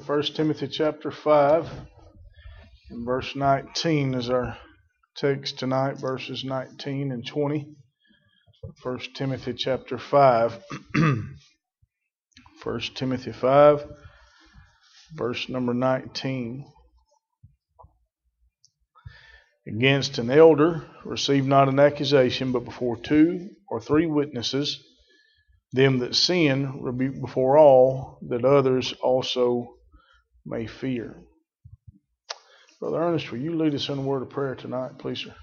First Timothy chapter 5 and verse 19 is our text tonight, verses 19 and 20. First Timothy chapter 5. First Timothy 5, verse number 19. Against an elder receive not an accusation, but before 2 or 3 witnesses. Them that sin rebuke before all, that others also may fear. Brother Ernest, will you lead us in a word of prayer tonight, please, sir?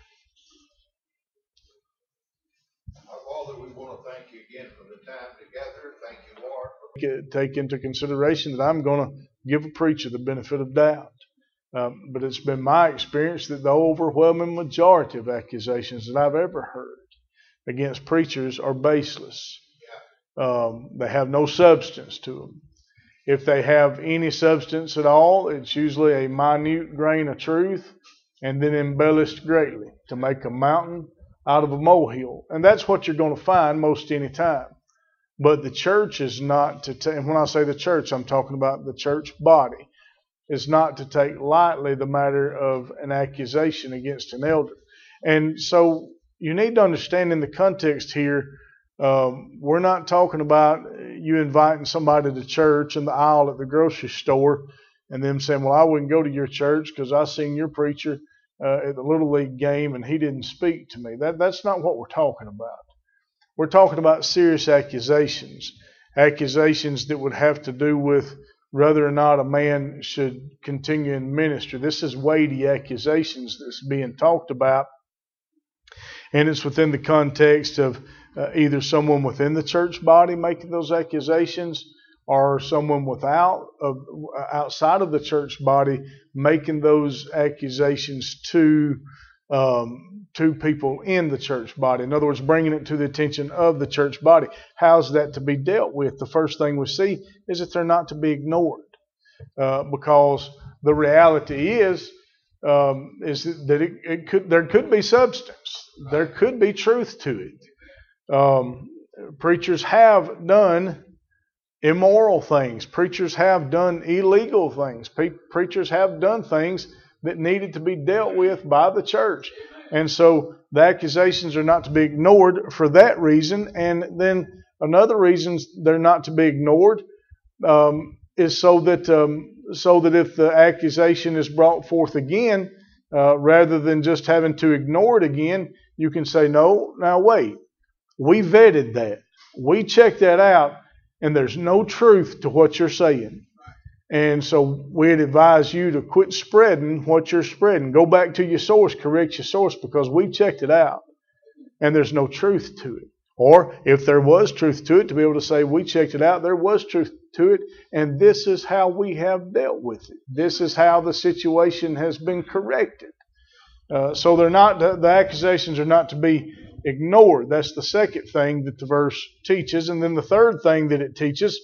Father, we want to thank you again for the time together. Thank you, Lord. Take into consideration that I'm going to give a preacher the benefit of doubt. But it's been my experience that the overwhelming majority of accusations that I've ever heard against preachers are baseless. They have no substance to them. If they have any substance at all, it's usually a minute grain of truth and then embellished greatly to make a mountain out of a molehill. And that's what you're going to find most any time. But the church is not to take, and when I say the church, I'm talking about the church body, is not to take lightly the matter of an accusation against an elder. And so you need to understand in the context here, we're not talking about you inviting somebody to church in the aisle at the grocery store and them saying, well, I wouldn't go to your church because I seen your preacher at the Little League game and he didn't speak to me. That's not what we're talking about. We're talking about serious accusations that would have to do with whether or not a man should continue in ministry. This is weighty accusations that's being talked about, and it's within the context of either someone within the church body making those accusations or someone outside of the church body making those accusations to people in the church body. In other words, bringing it to the attention of the church body. How's that to be dealt with? The first thing we see is that they're not to be ignored, because the reality is that there could be substance. There could be truth to it. Preachers have done immoral things. Preachers have done illegal things. Preachers have done things that needed to be dealt with by the church. And so the accusations are not to be ignored for that reason. And then another reason they're not to be ignored is so that if the accusation is brought forth again, rather than just having to ignore it again, you can say, no, now wait. We vetted that. We checked that out, and there's no truth to what you're saying. And so we'd advise you to quit spreading what you're spreading. Go back to your source, correct your source, because we checked it out, and there's no truth to it. Or if there was truth to it, to be able to say, we checked it out, there was truth to it, and this is how we have dealt with it. This is how the situation has been corrected. So the accusations are not to be ignored. That's the second thing that the verse teaches. And then the third thing that it teaches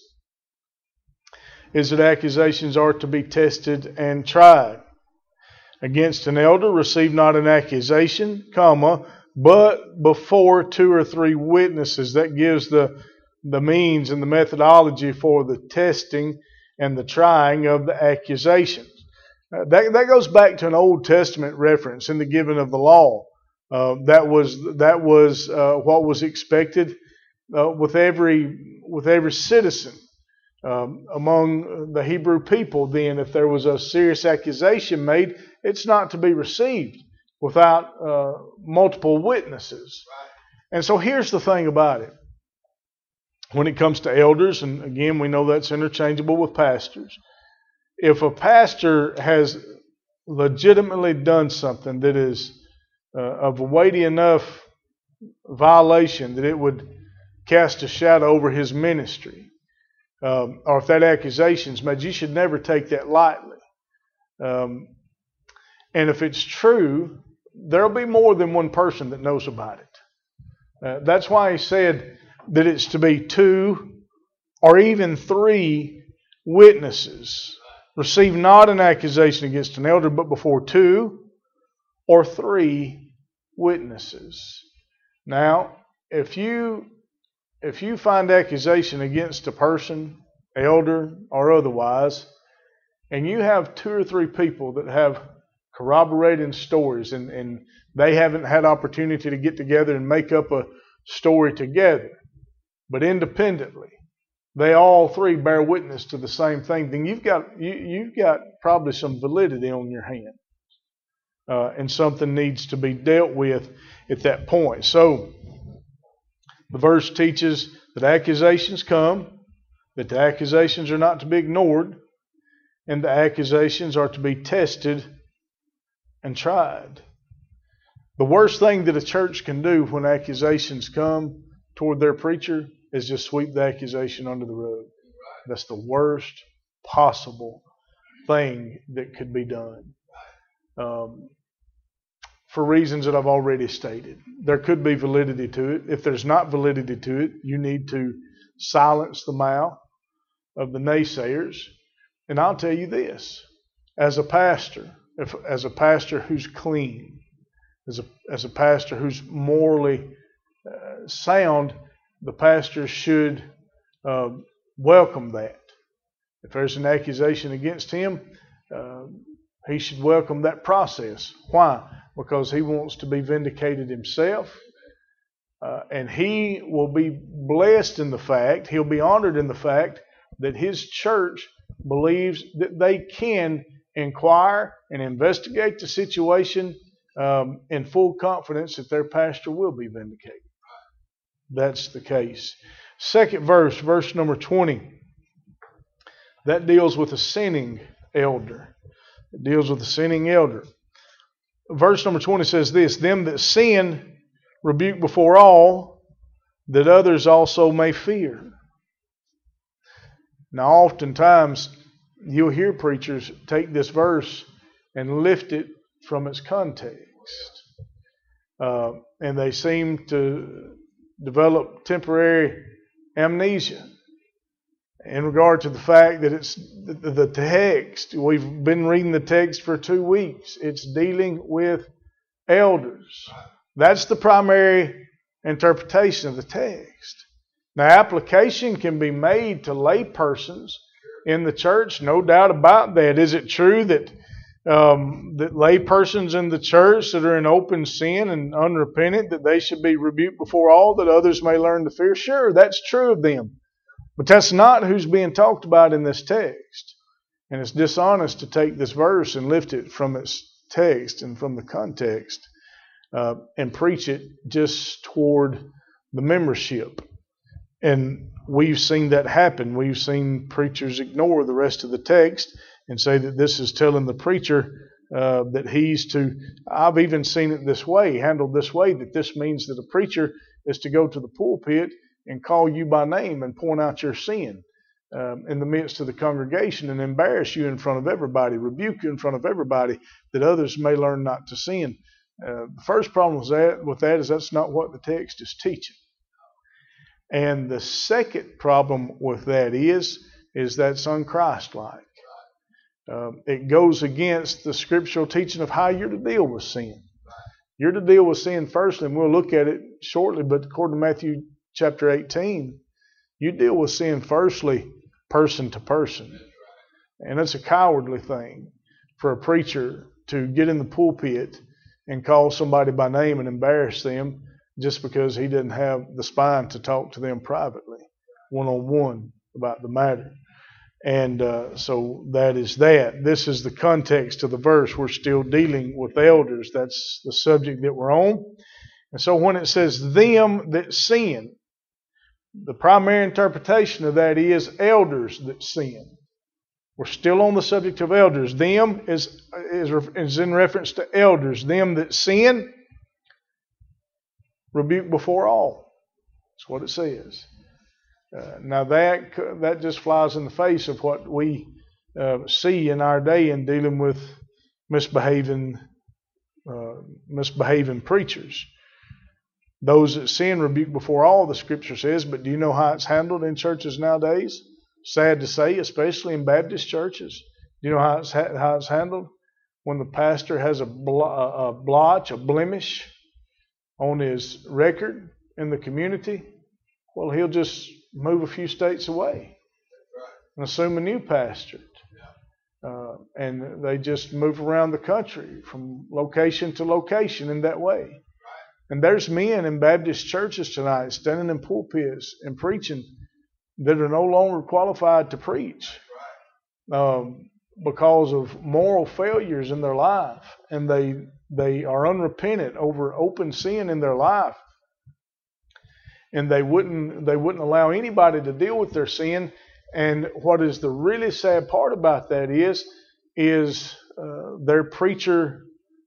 is that accusations are to be tested and tried. Against an elder, receive not an accusation, but before 2 or 3 witnesses. That gives the means and the methodology for the testing and the trying of the accusations. That goes back to an Old Testament reference in the giving of the law. That was what was expected with every citizen among the Hebrew people. Then, if there was a serious accusation made, it's not to be received without multiple witnesses. And so here's the thing about it. When it comes to elders, and again, we know that's interchangeable with pastors. If a pastor has legitimately done something that is of a weighty enough violation that it would cast a shadow over his ministry, or if that accusation is made, you should never take that lightly. And if it's true, there'll be more than one person that knows about it. That's why he said that it's to be 2 or even 3 witnesses. Receive not an accusation against an elder, but before 2 or 3 witnesses. Now, if you find accusation against a person, elder or otherwise, and you have 2 or 3 people that have corroborating stories, and they haven't had opportunity to get together and make up a story together, but independently, they all 3 bear witness to the same thing, then you've got probably some validity on your hand. And something needs to be dealt with at that point. So, the verse teaches that accusations come, that the accusations are not to be ignored, and the accusations are to be tested and tried. The worst thing that a church can do when accusations come toward their preacher is just sweep the accusation under the rug. That's the worst possible thing that could be done. For reasons that I've already stated. There could be validity to it. If there's not validity to it, you need to silence the mouth of the naysayers. And I'll tell you this, as a pastor who's clean, as a pastor who's morally sound, the pastor should welcome that. If there's an accusation against him, he should welcome that process. Why? Because he wants to be vindicated himself. And he will be blessed in the fact, he'll be honored in the fact that his church believes that they can inquire and investigate the situation in full confidence that their pastor will be vindicated. That's the case. Second verse number 20. That deals with a sinning elder. It deals with a sinning elder. Verse number 20 says this, them that sin rebuke before all, that others also may fear. Now oftentimes you'll hear preachers take this verse and lift it from its context. And they seem to develop temporary amnesia in regard to the fact that it's the text. We've been reading the text for 2 weeks. It's dealing with elders. That's the primary interpretation of the text. Now, application can be made to lay persons in the church, no doubt about that. Is it true that that lay persons in the church that are in open sin and unrepentant, that they should be rebuked before all, that others may learn to fear? Sure, that's true of them. But that's not who's being talked about in this text. And it's dishonest to take this verse and lift it from its text and from the context and preach it just toward the membership. And we've seen that happen. We've seen preachers ignore the rest of the text and say that this is telling the preacher that he's to, I've even seen it this way, handled this way, that this means that a preacher is to go to the pulpit and call you by name and point out your sin in the midst of the congregation and embarrass you in front of everybody, rebuke you in front of everybody, that others may learn not to sin. The first problem with that is that's not what the text is teaching. And the second problem with that is that's unchristlike. It goes against the scriptural teaching of how you're to deal with sin. You're to deal with sin firstly, and we'll look at it shortly, but according to Matthew chapter 18, you deal with sin firstly, person to person. And it's a cowardly thing for a preacher to get in the pulpit and call somebody by name and embarrass them just because he didn't have the spine to talk to them privately, one-on-one about the matter. And so that is that. This is the context of the verse. We're still dealing with elders. That's the subject that we're on. And so when it says them that sin, the primary interpretation of that is elders that sin. We're still on the subject of elders. Them is in reference to elders. Them that sin, rebuke before all. That's what it says. Now that just flies in the face of what we see in our day in dealing with misbehaving preachers. Those that sin rebuke before all, the scripture says, but do you know how it's handled in churches nowadays? Sad to say, especially in Baptist churches. Do you know how it's handled? When the pastor has a blotch, a blemish on his record in the community, well, he'll just move a few states away and assume a new pastorate. And they just move around the country from location to location in that way. And there's men in Baptist churches tonight standing in pulpits and preaching that are no longer qualified to preach because of moral failures in their life, and they are unrepentant over open sin in their life, and they wouldn't allow anybody to deal with their sin. And what is the really sad part about that is their preacher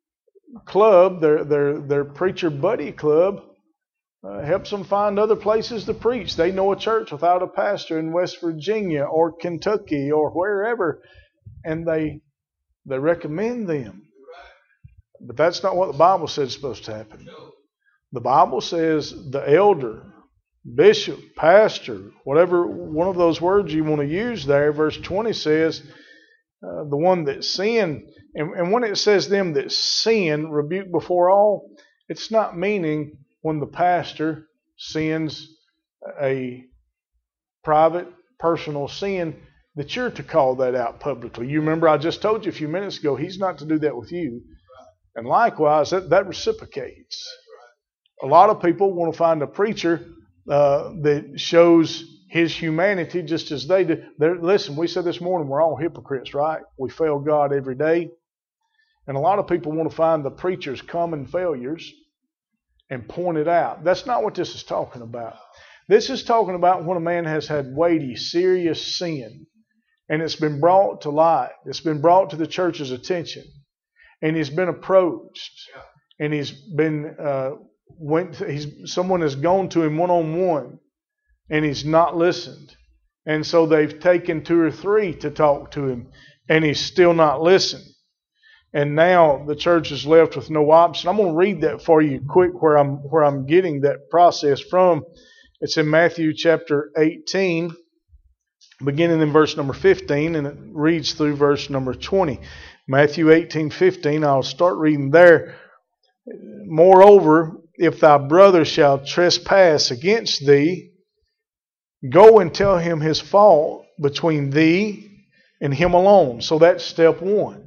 club, their preacher buddy club, helps them find other places to preach. They know a church without a pastor in West Virginia or Kentucky or wherever, and they recommend them. But that's not what the Bible says is supposed to happen. The Bible says the elder, bishop, pastor, whatever one of those words you want to use there, verse 20 says, the one that sinned, and when it says them that sin, rebuke before all, it's not meaning when the pastor sins a private, personal sin that you're to call that out publicly. You remember I just told you a few minutes ago, he's not to do that with you. And likewise, that reciprocates. A lot of people want to find a preacher that shows his humanity just as they do. Listen, we said this morning, we're all hypocrites, right? We fail God every day. And a lot of people want to find the preacher's common failures and point it out. That's not what this is talking about. This is talking about when a man has had weighty, serious sin, and it's been brought to light. It's been brought to the church's attention, and he's been approached, and he's been someone has gone to him one-on-one, and he's not listened. And so they've taken 2 or 3 to talk to him, and he's still not listened. And now the church is left with no option. I'm going to read that for you quick where I'm getting that process from. It's in Matthew chapter 18, beginning in verse number 15, and it reads through verse number 20. Matthew 18:15, I'll start reading there. Moreover, if thy brother shall trespass against thee, go and tell him his fault between thee and him alone. So that's step 1.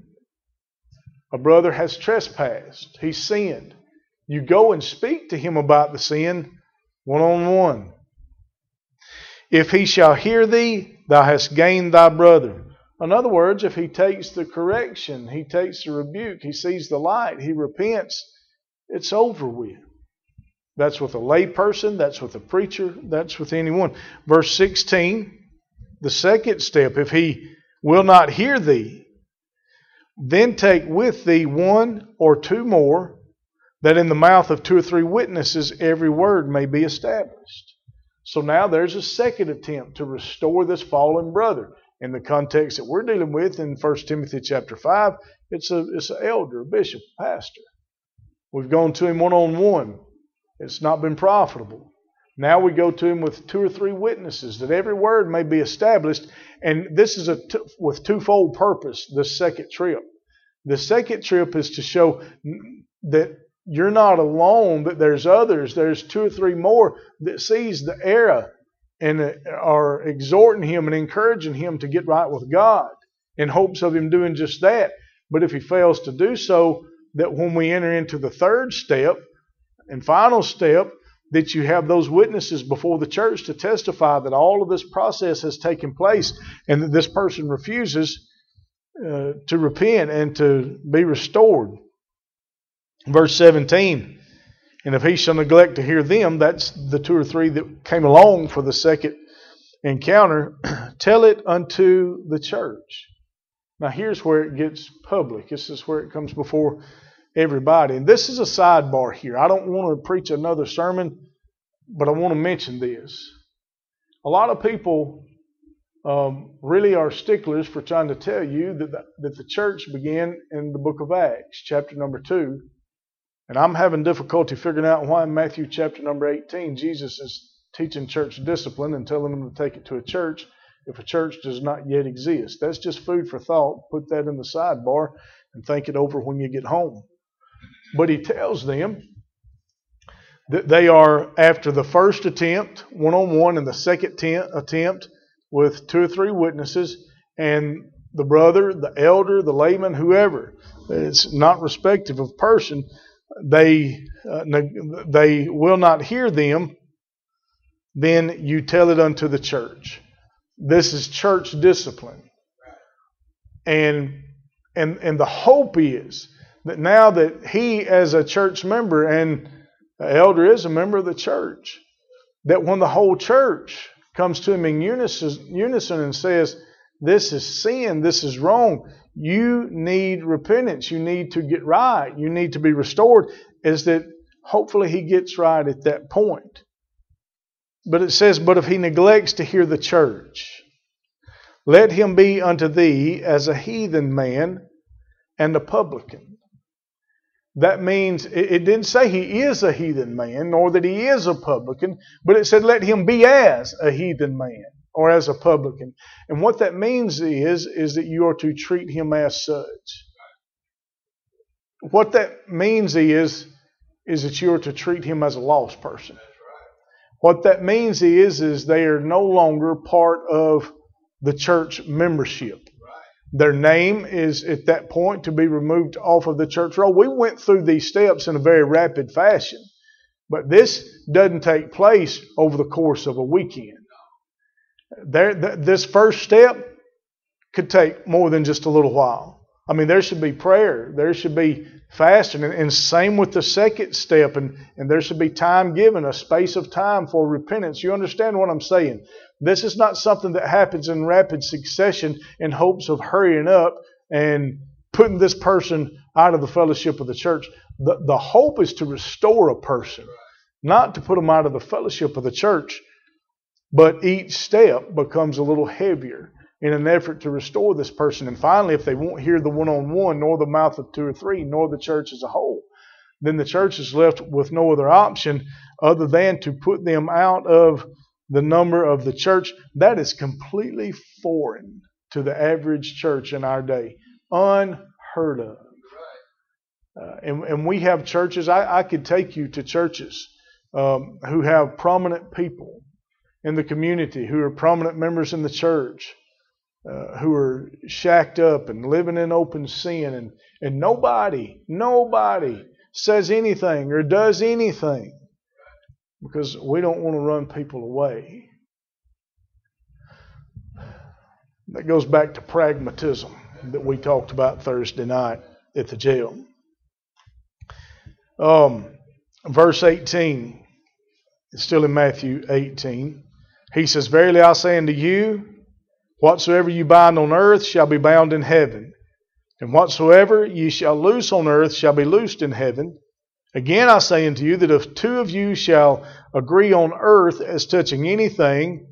A brother has trespassed. He sinned. You go and speak to him about the sin one-on-one. If he shall hear thee, thou hast gained thy brother. In other words, if he takes the correction, he takes the rebuke, he sees the light, he repents, it's over with. That's with a lay person, that's with a preacher, that's with anyone. Verse 16, the second step, if he will not hear thee, then take with thee 1 or 2 more, that in the mouth of 2 or 3 witnesses every word may be established. So now there's a second attempt to restore this fallen brother. In the context that we're dealing with in 1 Timothy chapter 5, it's an elder, a bishop, a pastor. We've gone to him one-on-one. It's not been profitable. Now we go to him with 2 or 3 witnesses, that every word may be established. And this is with twofold purpose, this second trip. The second trip is to show that you're not alone, that there's others. There's 2 or 3 more that sees the error and are exhorting him and encouraging him to get right with God in hopes of him doing just that. But if he fails to do so, that when we enter into the third step and final step, that you have those witnesses before the church to testify that all of this process has taken place and that this person refuses to repent and to be restored. Verse 17, and if he shall neglect to hear them, that's the 2 or 3 that came along for the second encounter, tell it unto the church. Now here's where it gets public. This is where it comes before everybody. And this is a sidebar here. I don't want to preach another sermon, but I want to mention this. A lot of people really are sticklers for trying to tell you that the church began in the book of Acts, chapter number 2. And I'm having difficulty figuring out why in Matthew chapter number 18, Jesus is teaching church discipline and telling them to take it to a church if a church does not yet exist. That's just food for thought. Put that in the sidebar and think it over when you get home. But he tells them that they are, after the first attempt, one-on-one, and the second attempt with 2 or 3 witnesses, and the brother, the elder, the layman, whoever. It's not respective of person. They will not hear them. Then you tell it unto the church. This is church discipline. And the hope is that now that he, as a church member, and the elder is a member of the church, that when the whole church comes to him in unison and says, this is sin, this is wrong, you need repentance, you need to get right, you need to be restored, is that hopefully he gets right at that point. But it says, but if he neglects to hear the church, let him be unto thee as a heathen man and a publican. That means, it didn't say he is a heathen man, nor that he is a publican, but it said let him be as a heathen man or as a publican. And what that means is that you are to treat him as such. What that means is that you are to treat him as a lost person. What that means is they are no longer part of the church membership. Their name is at that point to be removed off of the church roll. We went through these steps in a very rapid fashion, but this doesn't take place over the course of a weekend. This first step could take more than just a little while. I mean, there should be prayer. There should be fasting. And same with the second step. And there should be time given, a space of time for repentance. You understand what I'm saying? This is not something that happens in rapid succession in hopes of hurrying up and putting this person out of the fellowship of the church. The hope is to restore a person, not to put them out of the fellowship of the church. But each step becomes a little heavier in an effort to restore this person. And finally, if they won't hear the one-on-one, nor the mouth of two or three, nor the church as a whole, then the church is left with no other option other than to put them out of the number of the church. That is completely foreign to the average church in our day. Unheard of. And we have churches, I could take you to churches who have prominent people in the community, who are prominent members in the church, who are shacked up and living in open sin, and nobody says anything or does anything because we don't want to run people away. That goes back to pragmatism that we talked about Thursday night at the jail. Verse 18, it's still in Matthew 18. He says, verily I say unto you, whatsoever you bind on earth shall be bound in heaven, and whatsoever ye shall loose on earth shall be loosed in heaven. Again I say unto you that if two of you shall agree on earth as touching anything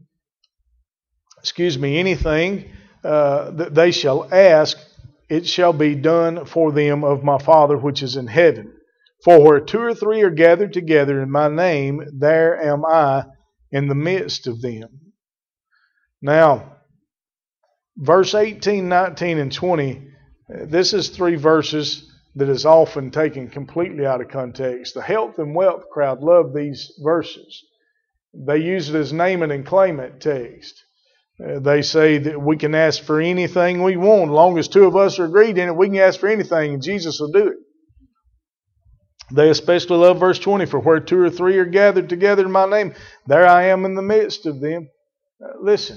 that they shall ask, it shall be done for them of my Father which is in heaven. For where two or three are gathered together in my name, there am I in the midst of them. Now, verse 18, 19, and 20, this is three verses that is often taken completely out of context. The health and wealth crowd love these verses. They use it as name it and claim it text. They say that we can ask for anything we want. As long as two of us are agreed in it, we can ask for anything and Jesus will do it. They especially love verse 20, for where two or three are gathered together in my name, there I am in the midst of them. Listen,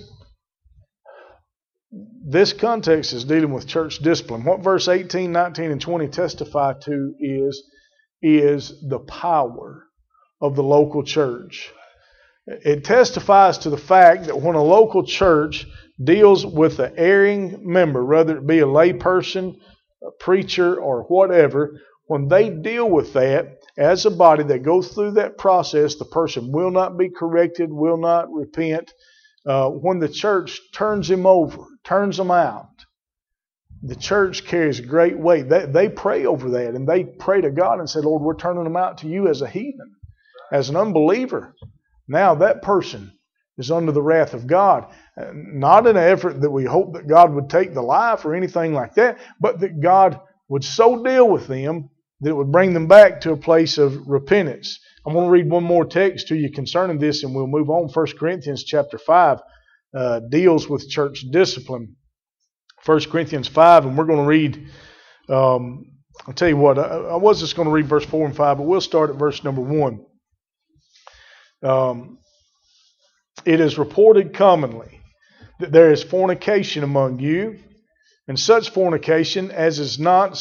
this context is dealing with church discipline. What verse 18, 19, and 20 testify to is the power of the local church. It testifies to the fact that when a local church deals with an erring member, whether it be a lay person, a preacher, or whatever, when they deal with that as a body, they go through that process, the person will not be corrected, will not repent. When the church turns him over, turns him out, the church carries great weight. They pray over that, and they pray to God and say, Lord, we're turning them out to you as a heathen, as an unbeliever. Now that person is under the wrath of God. Not in an effort that we hope that God would take the life or anything like that, but that God would so deal with them that it would bring them back to a place of repentance. I'm going to read one more text to you concerning this and we'll move on. 1 Corinthians chapter 5 deals with church discipline. 1 Corinthians 5, and we're going to read, I'll tell you what, I was just going to read verse 4 and 5, but we'll start at verse number 1. It is reported commonly that there is fornication among you, and such fornication as is not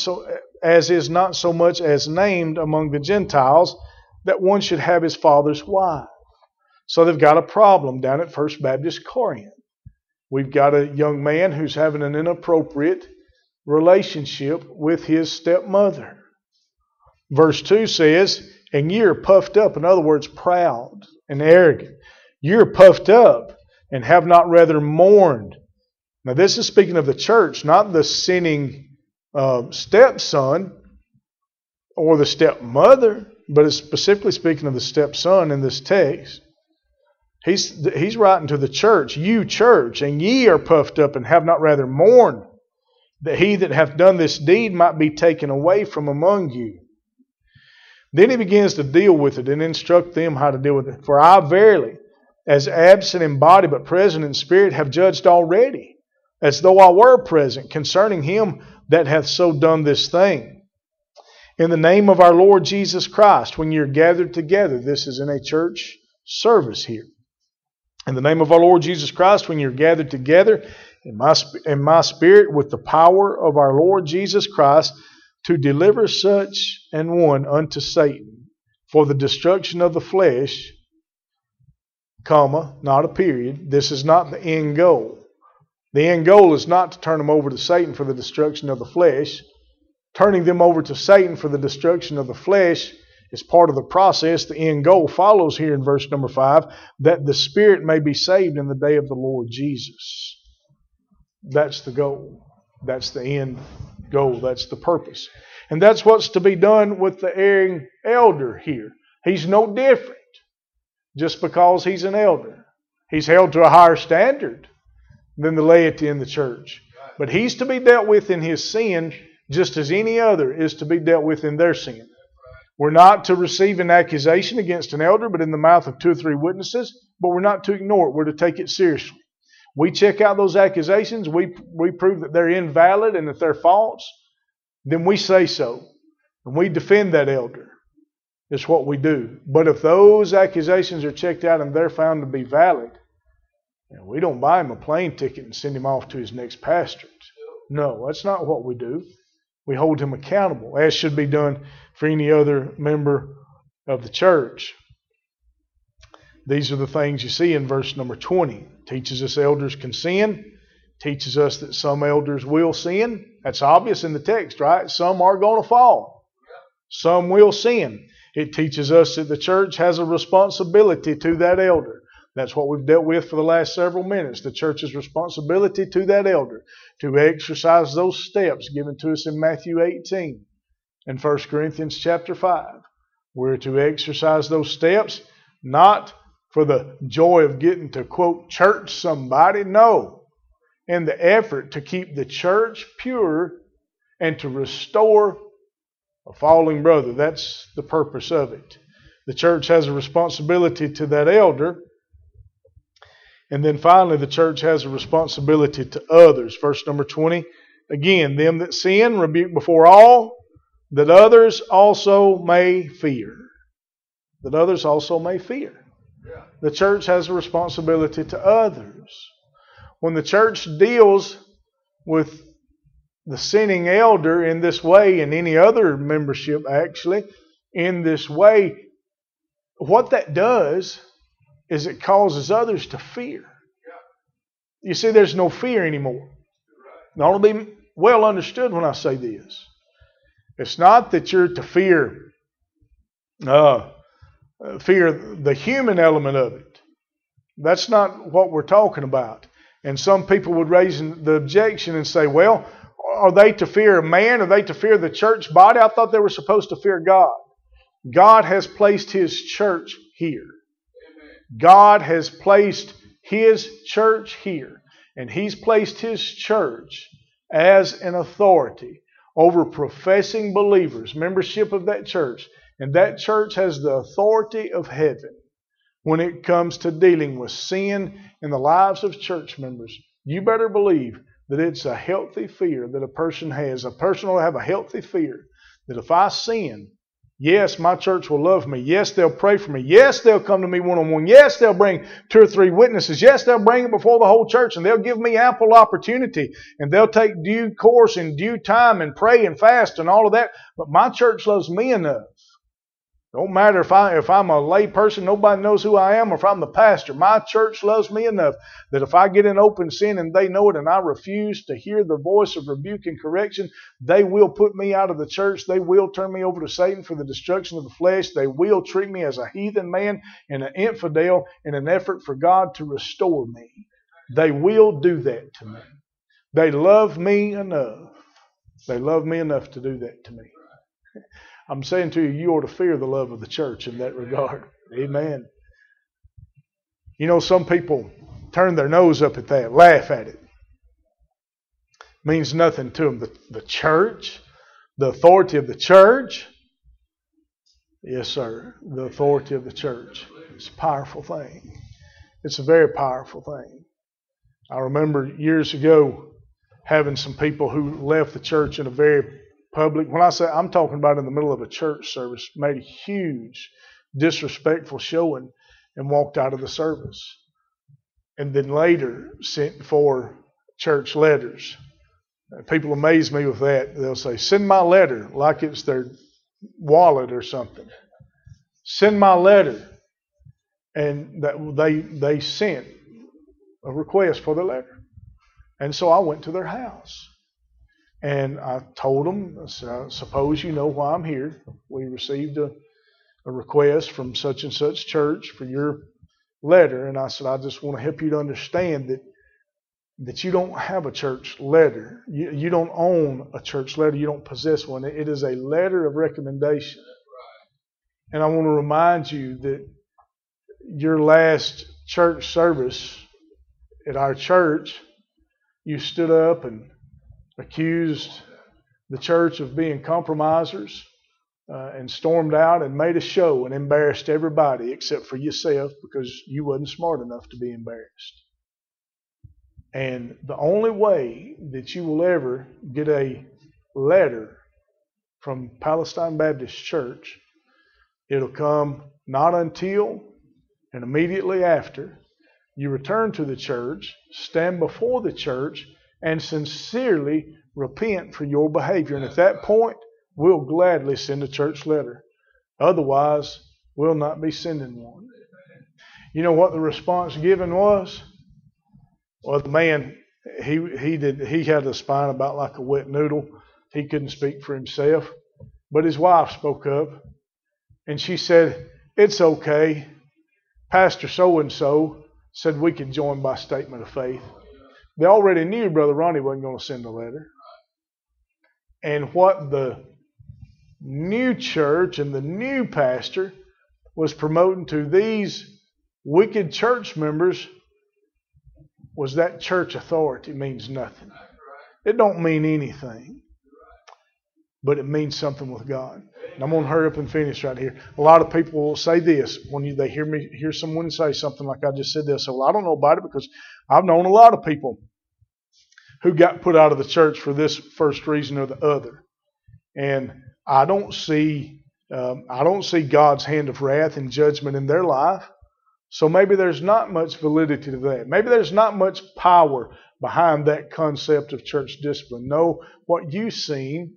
so much as named among the Gentiles, that one should have his father's wife. So they've got a problem down at First Baptist Corinth. We've got a young man who's having an inappropriate relationship with his stepmother. Verse 2 says, and ye are puffed up, in other words, proud and arrogant. You're puffed up and have not rather mourned. Now this is speaking of the church, not the sinning stepson or the stepmother, but it's specifically speaking of the stepson in this text. He's writing to the church, you church, and ye are puffed up and have not rather mourned, that he that hath done this deed might be taken away from among you. Then he begins to deal with it and instruct them how to deal with it. For I verily, as absent in body but present in spirit, have judged already, as though I were present, concerning him that hath so done this thing. In the name of our Lord Jesus Christ, when you're gathered together, this is in a church service here. In the name of our Lord Jesus Christ, when you're gathered together in my spirit with the power of our Lord Jesus Christ, to deliver such an one unto Satan for the destruction of the flesh, comma, not a period. This is not the end goal. The end goal is not to turn them over to Satan for the destruction of the flesh. Turning them over to Satan for the destruction of the flesh is part of the process. The end goal follows here in verse number 5, that the spirit may be saved in the day of the Lord Jesus. That's the goal. That's the end goal. That's the purpose. And that's what's to be done with the erring elder here. He's no different just because he's an elder. He's held to a higher standard than the laity in the church. But he's to be dealt with in his sin just as any other is to be dealt with in their sin. We're not to receive an accusation against an elder, but in the mouth of 2 or 3 witnesses, but we're not to ignore it. We're to take it seriously. We check out those accusations, we prove that they're invalid and that they're false, then we say so. And we defend that elder. It's what we do. But if those accusations are checked out and they're found to be valid, we don't buy him a plane ticket and send him off to his next pastorate. No, that's not what we do. We hold him accountable, as should be done for any other member of the church. These are the things you see in verse number 20. Teaches us elders can sin. Teaches us that some elders will sin. That's obvious in the text, right? Some are going to fall. Some will sin. It teaches us that the church has a responsibility to that elder. That's what we've dealt with for the last several minutes. The church's responsibility to that elder to exercise those steps given to us in Matthew 18 and 1 Corinthians chapter 5. We're to exercise those steps not for the joy of getting to, quote, church somebody. No. In the effort to keep the church pure and to restore a falling brother. That's the purpose of it. The church has a responsibility to that elder. And then finally, the church has a responsibility to others. Verse number 20. Again, them that sin, rebuke before all, that others also may fear. That others also may fear. The church has a responsibility to others. When the church deals with the sinning elder in this way, and any other membership actually, in this way, what that does is it causes others to fear. You see, there's no fear anymore. I want to be well understood when I say this. It's not that you're to fear the human element of it. That's not what we're talking about. And some people would raise the objection and say, well, are they to fear man? Are they to fear the church body? I thought they were supposed to fear God. God has placed His church here. God has placed His church here. And He's placed His church as an authority over professing believers, membership of that church. And that church has the authority of heaven when it comes to dealing with sin in the lives of church members. You better believe that it's a healthy fear that a person has. A person will have a healthy fear that if I sin, yes, my church will love me. Yes, they'll pray for me. Yes, they'll come to me one-on-one. Yes, they'll bring 2 or 3 witnesses. Yes, they'll bring it before the whole church, and they'll give me ample opportunity, and they'll take due course in due time and pray and fast and all of that. But my church loves me enough. Don't matter if I'm a lay person, nobody knows who I am, or if I'm the pastor. My church loves me enough that if I get in open sin and they know it and I refuse to hear the voice of rebuke and correction, they will put me out of the church. They will turn me over to Satan for the destruction of the flesh. They will treat me as a heathen man and an infidel in an effort for God to restore me. They will do that to me. They love me enough. They love me enough to do that to me. I'm saying to you, you ought to fear the love of the church in that regard. Amen. You know, some people turn their nose up at that, laugh at it. Means nothing to them. The church, the authority of the church. Yes, sir. The authority of the church. It's a powerful thing. It's a very powerful thing. I remember years ago having some people who left the church in a very public, when I say I'm talking about in the middle of a church service, made a huge disrespectful showing and walked out of the service. And then later sent for church letters. People amaze me with that. They'll say, send my letter, like it's their wallet or something. Send my letter. And that they sent a request for the letter. And so I went to their house. And I told them, I said, suppose you know why I'm here. We received a request from such and such church for your letter. And I said, I just want to help you to understand that you don't have a church letter. You don't own a church letter. You don't possess one. It is a letter of recommendation. And I want to remind you that your last church service at our church, you stood up and accused the church of being compromisers and stormed out and made a show and embarrassed everybody except for yourself because you wasn't smart enough to be embarrassed. And the only way that you will ever get a letter from Palestine Baptist Church, it'll come not until and immediately after you return to the church, stand before the church, and sincerely repent for your behavior. And at that point, we'll gladly send a church letter. Otherwise, we'll not be sending one. You know what the response given was? Well, the man, he had a spine about like a wet noodle. He couldn't speak for himself. But his wife spoke up, and she said, it's okay. Pastor so-and-so said we could join by statement of faith. They already knew Brother Ronnie wasn't going to send a letter. And what the new church and the new pastor was promoting to these wicked church members was that church authority means nothing. It don't mean anything. But it means something with God. And I'm going to hurry up and finish right here. A lot of people will say this when they hear someone say something like I just said. They'll say, well, I don't know about it because I've known a lot of people who got put out of the church for this first reason or the other. And I don't see God's hand of wrath and judgment in their life. So maybe there's not much validity to that. Maybe there's not much power behind that concept of church discipline. No, what you've seen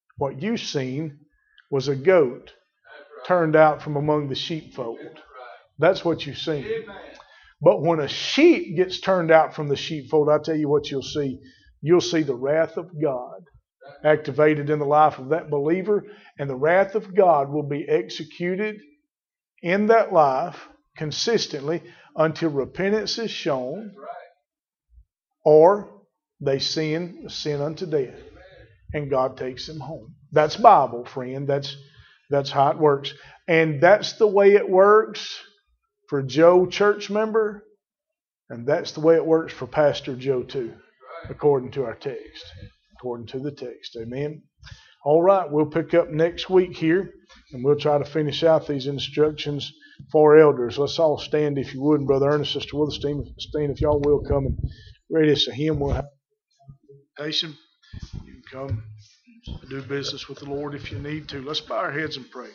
was a goat turned out from among the sheepfold. That's what you've seen. But when a sheep gets turned out from the sheepfold, I tell you what you'll see. You'll see the wrath of God activated in the life of that believer, and the wrath of God will be executed in that life consistently until repentance is shown or they sin unto death and God takes them home. That's Bible, friend. That's how it works. And that's the way it works for Joe, church member, and that's the way it works for Pastor Joe too, according to our text, according to the text. Amen. All right, we'll pick up next week here, and we'll try to finish out these instructions for elders. Let's all stand, if you would, and Brother Ernest, Sister Withersteen, if y'all will come and read us a hymn. We'll have invitation. You can come do business with the Lord if you need to. Let's bow our heads and pray.